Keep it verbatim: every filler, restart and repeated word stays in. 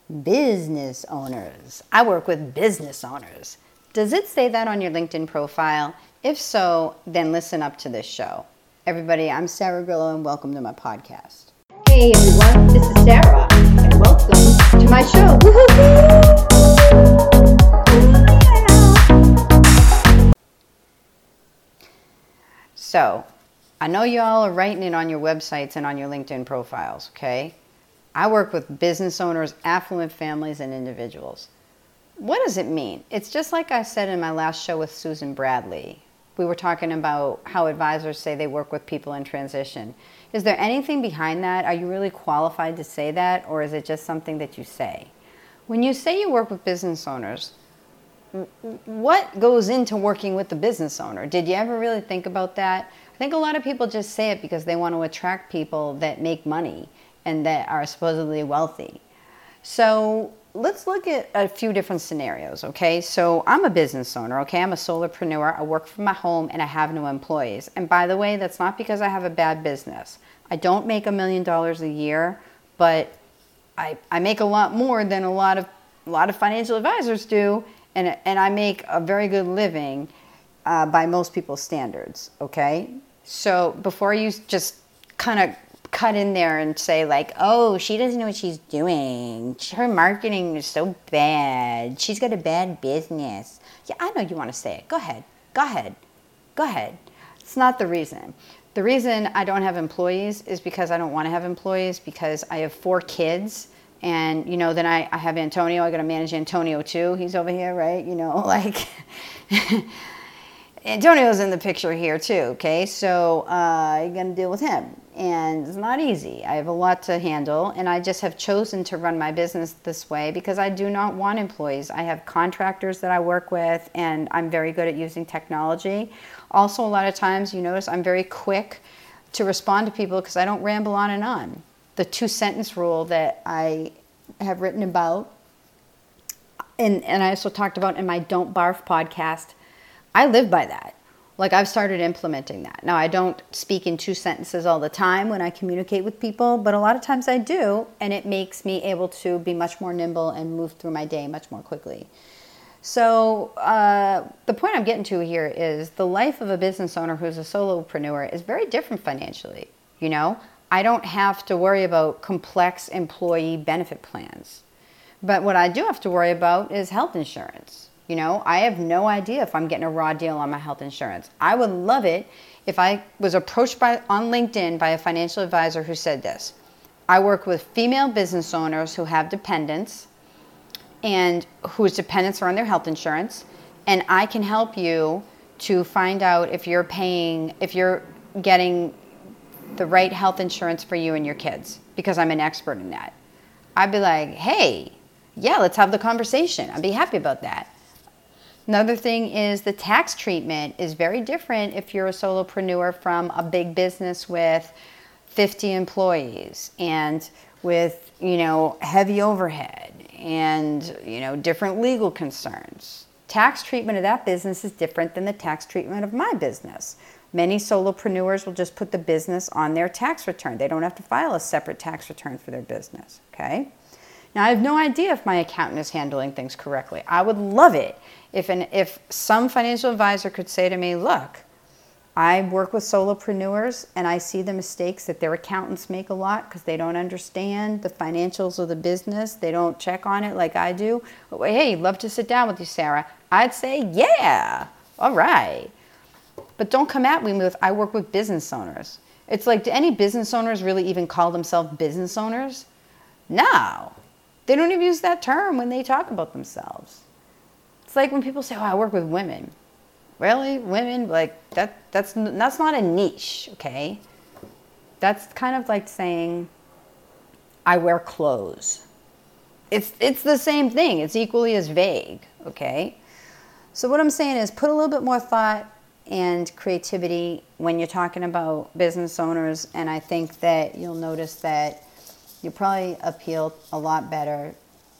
Business owners. I work with business owners. Does it say that on your LinkedIn profile? If so, then listen up to this show. Everybody, I'm Sarah Grillo and welcome to my podcast. Hey everyone, this is Sarah and welcome to my show. Woo-hoo-hoo! So, I know y'all are writing it on your websites and on your LinkedIn profiles, okay? I work with business owners, affluent families, and individuals. What does it mean? It's just like I said in my last show with Susan Bradley. We were talking about how advisors say they work with people in transition. Is there anything behind that? Are you really qualified to say that, or is it just something that you say? When you say you work with business owners, what goes into working with the business owner? Did you ever really think about that? I think a lot of people just say it because they want to attract people that make money and that are supposedly wealthy. So let's look at a few different scenarios, okay? So I'm a business owner, okay? I'm a solopreneur. I work from my home and I have no employees. And by the way, that's not because I have a bad business. I don't make a million dollars a year, but I, I make a lot more than a lot of a lot of financial advisors do, and and I make a very good living uh, by most people's standards, okay? So before you just kind of cut in there and say like, oh, she doesn't know what she's doing. Her marketing is so bad. She's got a bad business. Yeah, I know you want to say it. Go ahead. Go ahead. Go ahead. It's not the reason. The reason I don't have employees is because I don't want to have employees, because I have four kids. And, you know, then I, I have Antonio. I got to manage Antonio too. He's over here, right? You know, like... Antonio's in the picture here too, okay? So uh, you're going to deal with him. And it's not easy. I have a lot to handle, and I just have chosen to run my business this way because I do not want employees. I have contractors that I work with, and I'm very good at using technology. Also, a lot of times, you notice I'm very quick to respond to people because I don't ramble on and on. The two-sentence rule that I have written about, and, and I also talked about in my Don't Barf podcast, I live by that. Like, I've started implementing that. Now, I don't speak in two sentences all the time when I communicate with people, but a lot of times I do, and it makes me able to be much more nimble and move through my day much more quickly. So uh, the point I'm getting to here is the life of a business owner who's a solopreneur is very different financially. You know, I don't have to worry about complex employee benefit plans. But what I do have to worry about is health insurance. You know, I have no idea if I'm getting a raw deal on my health insurance. I would love it if I was approached by on LinkedIn by a financial advisor who said this. I work with female business owners who have dependents and whose dependents are on their health insurance, and I can help you to find out if you're paying, if you're getting the right health insurance for you and your kids, because I'm an expert in that. I'd be like, hey, yeah, let's have the conversation. I'd be happy about that. Another thing is the tax treatment is very different if you're a solopreneur from a big business with fifty employees and with, you know, heavy overhead and, you know, different legal concerns. Tax treatment of that business is different than the tax treatment of my business. Many solopreneurs will just put the business on their tax return. They don't have to file a separate tax return for their business, okay? Now, I have no idea if my accountant is handling things correctly. I would love it if an, if some financial advisor could say to me, look, I work with solopreneurs and I see the mistakes that their accountants make a lot because they don't understand the financials of the business. They don't check on it like I do. Hey, love to sit down with you, Sarah. I'd say, yeah, all right. But don't come at me with, I work with business owners. It's like, do any business owners really even call themselves business owners? No. They don't even use that term when they talk about themselves. It's like when people say, oh, I work with women. Really? Women? Like, that that's that's not a niche, okay? That's kind of like saying, I wear clothes. It's it's the same thing. It's equally as vague, okay? So what I'm saying is put a little bit more thought and creativity when you're talking about business owners, and I think that you'll notice that you probably appeal a lot better